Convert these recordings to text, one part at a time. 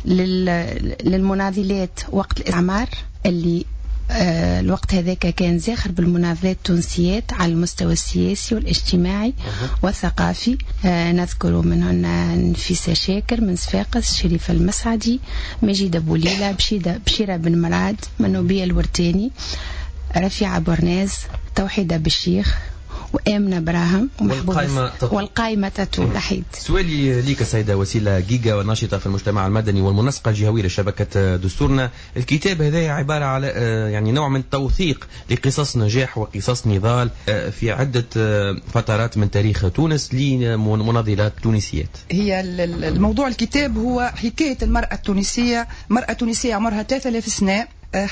للمناضلات وقت الاستعمار اللي الوقت هذاك كان زاخر بالمناضلات التونسيات على المستوى السياسي والاجتماعي والثقافي. نذكر منهن نفيسة شاكر من صفاقس، شريفة المسعدي، مجيدة بوليلة، بشيرة بن مراد، منوبية الورتاني، رفيعة برناز، توحيدة بالشيخ، وآمنة براهم، والقائمة تاتو لحيد. سؤالي ليك سيدة وسيلة جيجا، وناشطة في المجتمع المدني والمنسقة الجهوية لشبكة دستورنا. الكتاب هذا عبارة على يعني نوع من توثيق لقصص نجاح وقصص نضال في عدة فترات من تاريخ تونس لمناضلات تونسيات. هي الموضوع الكتاب هو حكاية المرأة التونسية، مرأة تونسية عمرها 3000 سنة،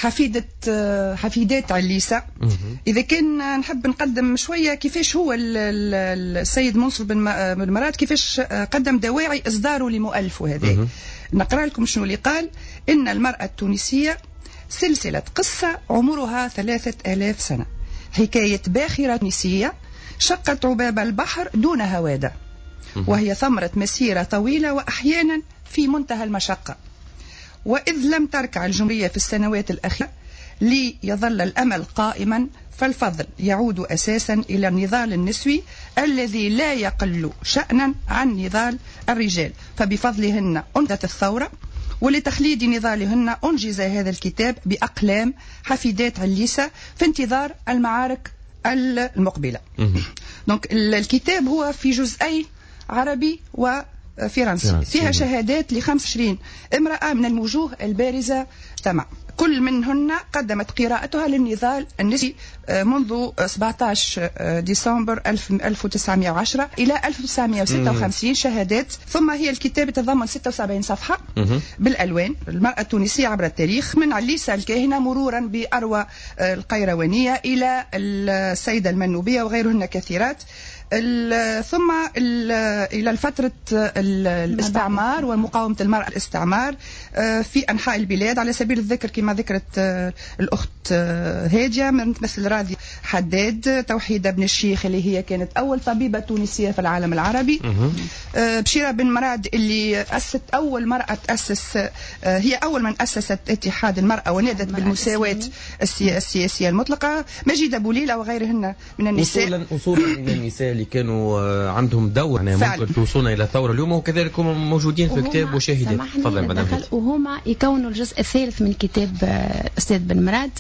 حفيدات عليسة. إذا كان نحب نقدم شوية كيفاش هو السيد منصور بن مراد كيفاش قدم دواعي إصداره لمؤلفه هذا. نقرأ لكم شنو اللي قال: إن المرأة التونسية سلسلة قصة عمرها 3000 سنة، حكاية باخرة تونسية شقت عباب البحر دون هوادة، وهي ثمرة مسيرة طويلة وأحيانا في منتهى المشقة. وإذ لم تركع الجمهورية في السنوات الأخيرة ليظل الأمل قائما، فالفضل يعود أساسا إلى النضال النسوي الذي لا يقل شأنا عن نضال الرجال، فبفضلهن أنجزت الثورة، ولتخليد نضالهن أنجز هذا الكتاب بأقلام حفيدات عليسة في انتظار المعارك المقبلة. دونك الكتاب هو في جزئين، عربي وفرنسي، فيها شهادات ل25 امرأة من الوجوه البارزة تمام، كل منهن قدمت قراءتها للنضال النسوي منذ 17 ديسمبر 1910 إلى 1956 شهادات. ثم هي الكتاب يتضمن 76 صفحة بالألوان، المرأة التونسية عبر التاريخ من عليسة الكاهنة مرورا بأروى القيروانية إلى السيدة المنوبية وغيرهن كثيرات، ثم إلى فترة الاستعمار ومقاومة المرأة الاستعمار في أنحاء البلاد. على سبيل الذكر كما ذكرت الأخت هاجة مثل راضي حداد، توحيدة بن الشيخ اللي هي كانت أول طبيبة تونسية في العالم العربي، بشيرة بن مراد اللي أسست أول مرأة تأسس، هي أول من أسست اتحاد المرأة ونادت بالمساواة السياسية المطلقة، مجيدة بوليلة وغيرهن من النساء. وصولا إلى النساء اللي كانوا عندهم دور يعني ممكن توصلنا إلى الثورة اليوم، وكذلك هم موجودين في الكتاب وشاهدين. تفضل وهما يكونوا الجزء الثالث من كتاب أستاذ بن مراد،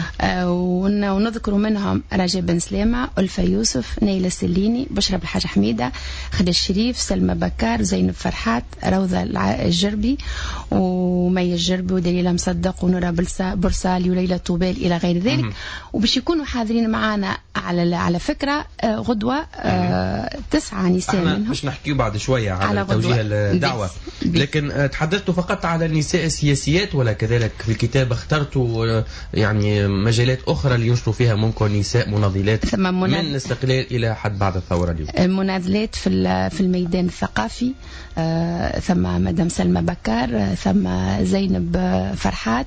ونذكر منهم رجب بن سلامة، ألفة يوسف، نيلة السليني، بشرى بالحاج حميدة، خالد الشريف، سلمى بكار، زينب فرحات، روضة الجربي، ومي الجربي، ودليلة مصدق، ونورا برسالي، وليلى طوبال إلى غير ذلك. وباش يكونوا حاضرين معنا على فكرة غدوة 9 نساء منهم. باش نحكيو بعد شوية على توجيه الدعوة، لكن تحدثتوا فقط على النساء السياسيات ولا كذلك في الكتاب اخترتوا يعني مجالات أخرى لينشروا فيها ممكن نساء مناضلات من الاستقلال إلى حد بعد الثورة اليوم؟ مناضلات في الميدان الثقافي، ثم مدام سلمى بكار، ثم زينب فرحات،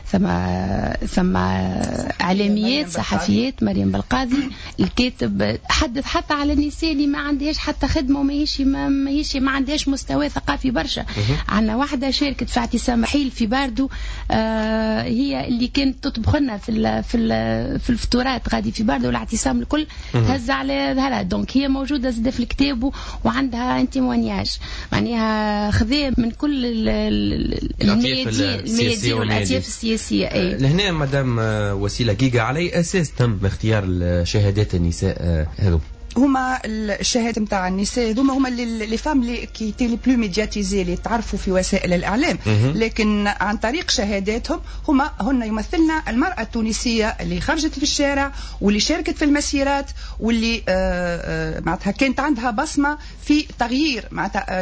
ثم اعلاميات صحفيات، مريم بالقاضي الكاتب، حدث حتى على النساء اللي ما عندهاش حتى خدمه ما عندهاش مستوى ثقافي برشا. عندنا واحده شاركت في اعتصام حيل في باردو، هي اللي كانت تطبخ لنا في الفطورات غادي في باردو، والاعتصام الكل هز على ظهرها. دونك هي موجوده زاده في الكتاب وعندها انتيمونياج، معناها خذيه من كل الميادين والاطياف السياسيه. لهنا مدام وسيلة جيجا، على أساس تم اختيار شهادات النساء هذو؟ هما الشهادة متاع النساء هما اللي فام لي كي تي لي بلو ميدياتيزي اللي تعرفوا في وسائل الإعلام، لكن عن طريق شهاداتهم هن يمثلنا المرأة التونسية اللي خرجت في الشارع واللي شاركت في المسيرات واللي معناتها كانت عندها بصمة في تغيير معناتها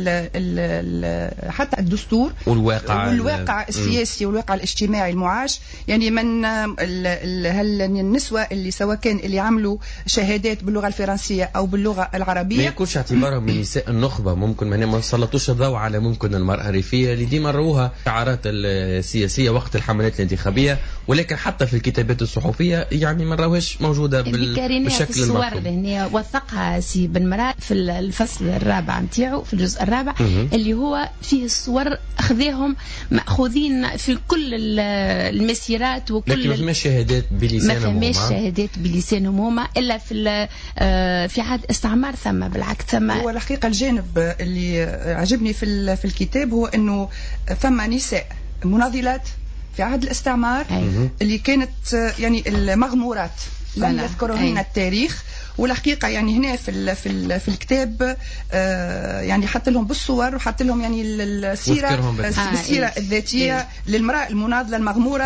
حتى الدستور والواقع السياسي والواقع الاجتماعي المعاش. يعني من النسوة اللي سواء كان اللي عملوا شهادات باللغة الفرنسية بالفرنسية أو باللغة العربية. ما يكونش اعتبارهم من نساء النخبة ممكن ما سلطوش الضوء على ممكن المرأة الريفية اللي ديما روها شعارات السياسية وقت الحملات الانتخابية، ولكن حتى في الكتابات الصحفية يعني ما راوهاش موجودة بالشكل المطلوب. يعني وثقها سي بن مراد في الفصل الرابع نتاعو في الجزء الرابع اللي هو فيه الصور أخذيهم مأخوذين في كل المسيرات وكل لكن ما فماش شهادات بلسانهم، ما فماش شهادات بلسانهم هما إلا في عهد استعمار. ثم بالعكس ثم هو الحقيقة الجانب اللي عجبني في الكتاب هو أنه ثم نساء مناضلات في عهد الاستعمار اللي كانت يعني المغمورات لم يذكرهن التاريخ. والحقيقه يعني هنا في الكتاب يعني حط لهم بالصور وحط لهم يعني السيره الذاتيه للمراه المناضله المغموره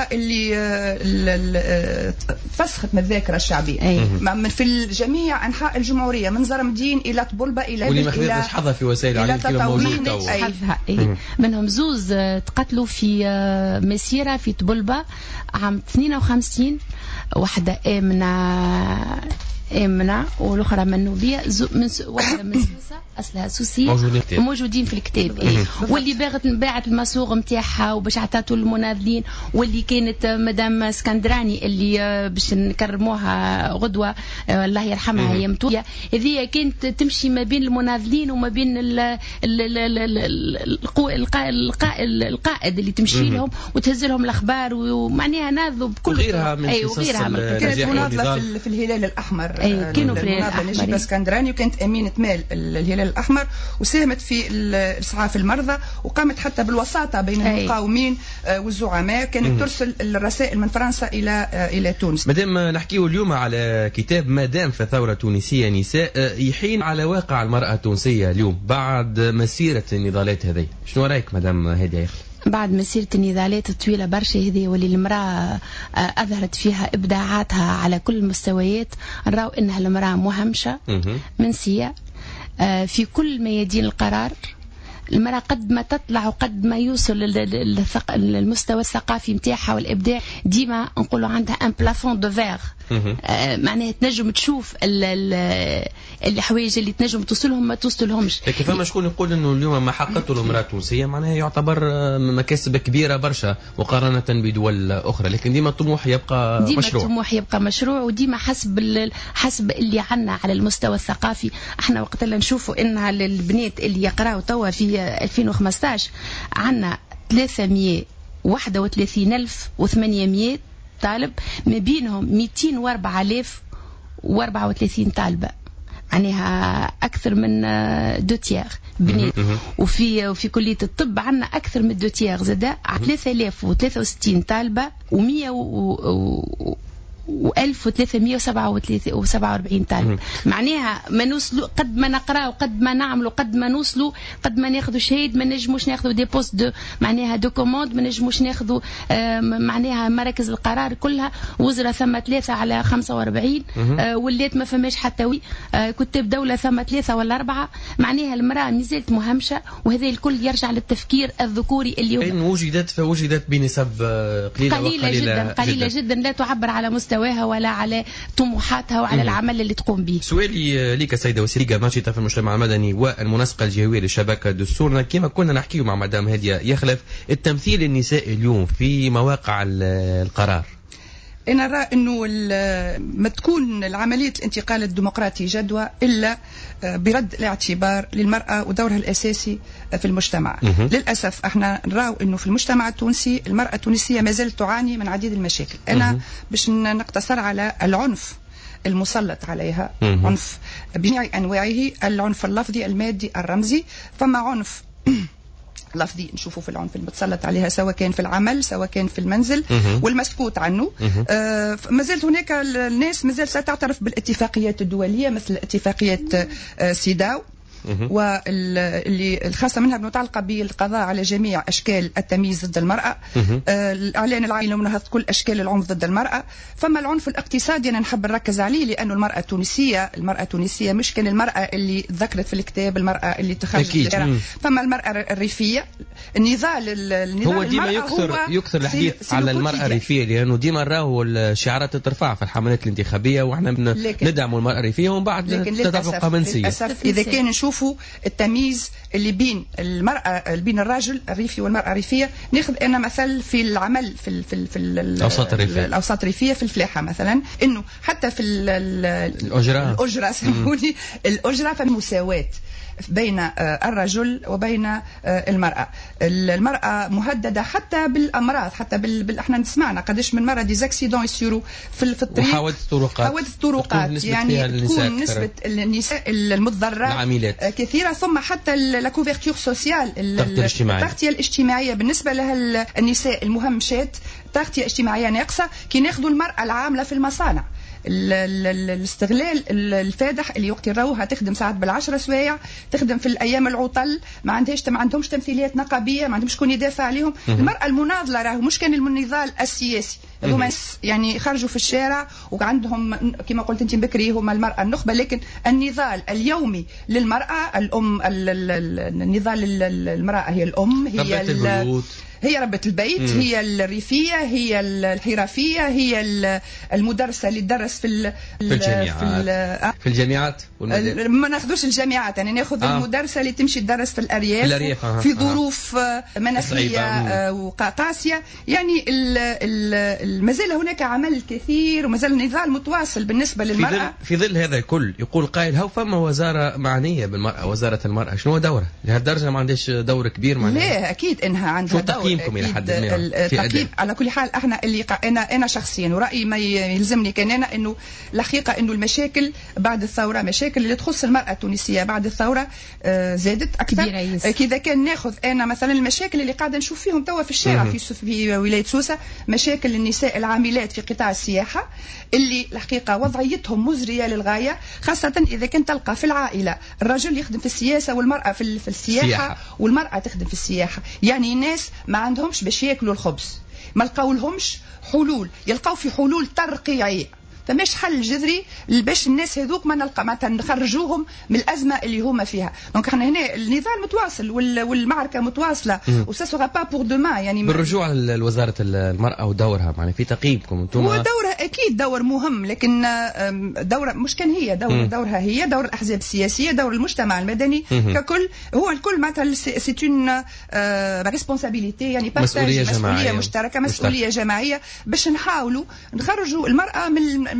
اللي تفسخت من الذاكره الشعبيه في الجميع انحاء الجمهوريه من زرمدين الى طبلبه الى واللي ما خذتش حظها في وسائل الاعلام كما موجود تو. منهم زوز تقتلوا في مسيره في طبلبه عام 52، واحده آمنة والأخرى منوبية واحدة من سوسة أصلها سوسية موجودين في الكتاب. واللي باعت المسوغ متاعها وباش عطاتو المناضلين، واللي كانت مدام اسكندراني اللي باش نكرموها غدوة الله يرحمها هي متوية، هذه كانت تمشي ما بين المناضلين وما بين القائد اللي تمشي لهم وتهز لهم الأخبار ومعناها ناضوا بكل وغيرها من كانت مناضلة في الهلال الأحمر. كانوا في الهلال الأحمر نجيبة اسكندراني، وكانت أمينة مال الهلال الأحمر، وساهمت في إسعاف المرضى وقامت حتى بالوساطة بين المقاومين والزعماء. كانت ترسل الرسائل من فرنسا إلى تونس. مادام نحكيو اليوم على كتاب مادام في ثورة تونسية نساء، يحين على واقع المرأة التونسية اليوم بعد مسيرة النضالات هذه، شنو رأيك مادام هادية يخلف؟ بعد مسيرة النضالات الطويلة برشا هذه واللي المرأة أظهرت فيها إبداعاتها على كل المستويات، نراو إنها المرأة مهمشة منسية في كل ميادين القرار. المرأة قد ما تطلع وقد ما يوصل للمستوى الثقافي متاعها والإبداع ديما نقولوا عندها ان بلافون دو فيغ، معناها تنجم تشوف الحوايج اللي تنجم توصلهم ما توصلهمش. لكن فما شكون يقول انه اليوم ما حققته المرأة التونسية معناها يعتبر مكاسب كبيرة برشا مقارنة بدول أخرى، لكن ديما الطموح يبقى ديما مشروع. الطموح يبقى مشروع، وديما حسب اللي عنا على المستوى الثقافي. احنا وقت اللي نشوفوا انها البنات اللي يقراوا توا في 2015 عنا 331,800 طالب، ما بينهم 204,034 طالبة، معناها أكثر من دوتيير بنات. وفي كلية الطب عنا أكثر من دوتيير زادا 3063 طالبة و1347 طالب. معناها ما نوصلوا قد ما نقرأ وقد ما نعملوا قد ما نوصلوا قد ما ناخذوا شهيد ما نجموش ناخذوا دي بوست دو معناها دو كوموند، ما نجموش ناخذوا معناها مراكز القرار كلها. وزراء ثم 3 على 45 ولات ما فماش حتى كتاب دولة ثم 3 ولا 4. معناها المرأة مازالت مهمشة، وهذا الكل يرجع للتفكير الذكوري اللي وجدت بنسب قليلة جدا لا تعبر على مستواها ولا على طموحاتها وعلى العمل اللي تقوم به. سؤالي ليك سيدة وسيلة ناشطة في المجتمع المدني والمنسقة الجهوية لشبكة دستورنا، كما كنا نحكي مع مدام هادية يخلف، التمثيل النسائي اليوم في مواقع القرار، أنا أرى أنه ما تكون العملية الانتقال الديمقراطي جدوى إلا برد الاعتبار للمرأة ودورها الأساسي في المجتمع. للأسف احنا نراو أنه في المجتمع التونسي المرأة التونسية ما زالت تعاني من عديد المشاكل. أنا باش نقتصر على العنف المسلط عليها، عنف بجميع أنواعه، العنف اللفظي المادي الرمزي. فما عنف لفظي نشوفوا في العنف المتسلط عليها سواء كان في العمل سواء كان في المنزل والمسكوت عنه. ما زالت هناك الناس ما زالت لا تعترف بالاتفاقيات الدولية مثل اتفاقية سيداو واللي الخاصة منها متعلقة بالقضاء على جميع أشكال التمييز ضد المرأة، الإعلان العالمي لمناهضة كل أشكال العنف ضد المرأة. فما العنف الاقتصادي أنا نحب نركز عليه، لأنه المرأة التونسية مش كان المرأة اللي ذكرت في الكتاب، المرأة اللي تخرجت للشارع. فما المرأة الريفية، النضال هو ديما يكثر الحديث على المرأة الريفية، لأنه ديما راهو الشعارات ترفع في الحملات الانتخابية، وإحنا ندعموا المرأة الريفية ومن بعد تتفق منسية. للأسف إذا كان نشوفوا التمييز اللي بين المرأة بين الرجل الريفي والمرأة الريفية، ناخذ أنا مثل في العمل في الأوساط الريفية في الفلاحة مثلا، إنه حتى في الأجرة سموني الأجرة في المساواة بين الرجل وبين المرأة. المرأة مهددة حتى بالأمراض، حتى احنا سمعنا قداش من مرة ديزاكسيدون يصيروا في الطريق، وحوادث الطرقات يعني تكون نسبة النساء المتضررة كثيرة. ثم حتى لا كوفرتور سوسيال، التغطية الاجتماعية بالنسبة لها النساء المهمشات، تغطية اجتماعية ناقصة. كي ناخذوا المرأة العاملة في المصانع، الاستغلال الفادح اللي وقت يراوها تخدم ساعات بالعشرة سوايع، تخدم في الايام العطل، ما عندهمش تمثيليات نقابيه، ما عندهمش شكون يدافع عليهم. المراه المناضله راهو مش كان النضال السياسي، هذوما يعني خرجوا في الشارع وعندهم كما قلت انت بكري هما المراه النخبه، لكن النضال اليومي للمراه النضال المراه هي الام، هي ربة البيت، هي الريفية، هي الحرفية، هي المدرسة اللي تدرس في الجامعات ما ناخذوش الجامعات، يعني ناخذ المدرسة اللي تمشي تدرس في الأرياف في ظروف مناخية وقاسية. يعني مازال هناك عمل كثير ومازال النضال متواصل بالنسبة للمرأة. في ظل هذا الكل يقول قائل هو فما وزارة معنية بالمرأة، وزارة المرأة شنو دورها؟ لهالدرجة ما عندهاش دور كبير معناها؟ لا أكيد إنها عندها دور. إلى حد ما التقييم على كل حال احنا اللي انا شخصيا ورأيي ما يلزمني كان انا انه الحقيقه انه المشاكل بعد الثوره، مشاكل اللي تخص المراه التونسيه بعد الثوره زادت اكثر. كذا كان ناخذ انا مثلا المشاكل اللي قاعده نشوف فيهم توا في الشارع في ولايه سوسه، مشاكل النساء العاملات في قطاع السياحه اللي الحقيقه وضعيتهم مزريه للغايه، خاصه اذا كان تلقى في العائله الرجل يخدم في السياسه والمراه في السياحه والمراه تخدم في السياحه. يعني ناس ما عندهمش باش ياكلوا الخبز، ما لقاو لهمش حلول، يلقاو في حلول ترقيعيه، فماش حل جذري باش الناس هذوك ما نخرجوهم من الازمه اللي هما فيها. دونك احنا هنا النضال متواصل والمعركه متواصله وسا سوغا با بور دوما. يعني بالرجوع لوزاره المراه ودورها، يعني في تقييمكم انتم هو دورها اكيد دور مهم، لكن دور مش كان هي دورها هي دور الاحزاب السياسيه، دور المجتمع المدني ككل، هو الكل معناتها سي اون ريسبونسابيلتي، يعني مسؤوليه مشتركه، مسؤوليه جماعيه باش نحاولوا نخرجوا المراه من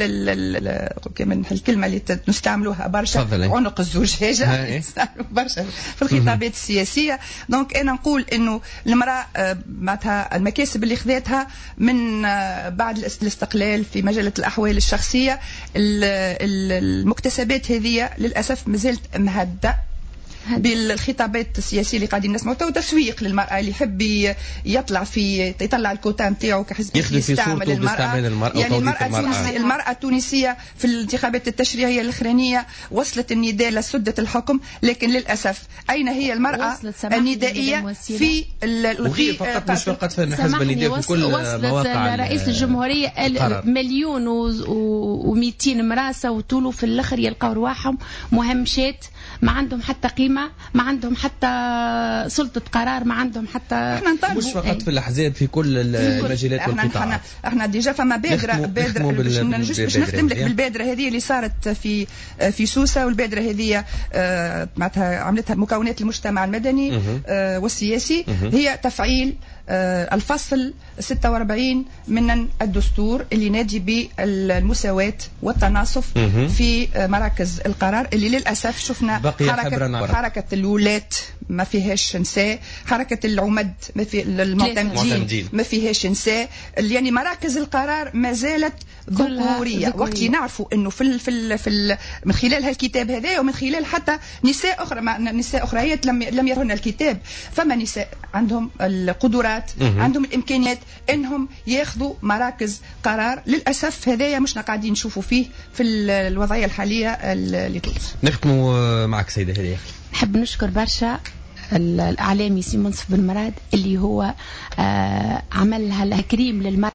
الكلمه اللي نستعملوها برشا، عنق الزجاجه نستعملوا برشا في الخطابات السياسيه. دونك انا نقول انه المراه معناتها المكاسب اللي خذتها من بعد الاستقلال في مجله الاحوال الشخصيه، المكتسبات هذه للاسف مازالت مهده بالخطابات السياسيه اللي قاعدين نسمعوا، تسويق للمراه اللي يحب يطلع الكوتا نتاعو كحزب يستعمل المراه. يعني المراه التونسيه في الانتخابات التشريعيه الاخرانيه وصلت النداء لسده الحكم، لكن للاسف اين هي المراه الندائيه في فقط مش فقط في حزب النداء، في كل مواقع رئيس الجمهوريه 1,200,000 امراه صوتوا في الاخر يلقاو رواحهم مهمشات، ما عندهم حتى قيمة، ما عندهم حتى سلطة قرار، ما عندهم حتى مش فقط في الأحزاب، في كل المجالات والقطاعات. احنا ديجا فما بادرة باش نختم لك بالبادرة هذه اللي صارت في سوسة، والبادرة هذه معناتها عملتها مكونات المجتمع المدني والسياسي، هي تفعيل الفصل 46 من الدستور اللي ينادي بالمساواة والتناصف في مراكز القرار، اللي للأسف شفنا حركة الولاة ما فيهاش نساء، حركة العمد ما في المعتمدين ما فيهاش نساء، يعني مراكز القرار ما زالت ذكورية. وقت نعرفوا انه في من خلال هالكتاب هذا ومن خلال حتى نساء اخريات لم يرهن الكتاب، فما نساء عندهم القدرات الخبرات، عندهم الامكانيات انهم ياخذوا مراكز قرار. للاسف هذايا مش قاعدين نشوفوا فيه في الوضعيه الحاليه لتونس. نختموا معك سيده هديه. نحب نشكر برشا الإعلامي سي منصف بن مراد اللي هو عمل هالكريم للمرأة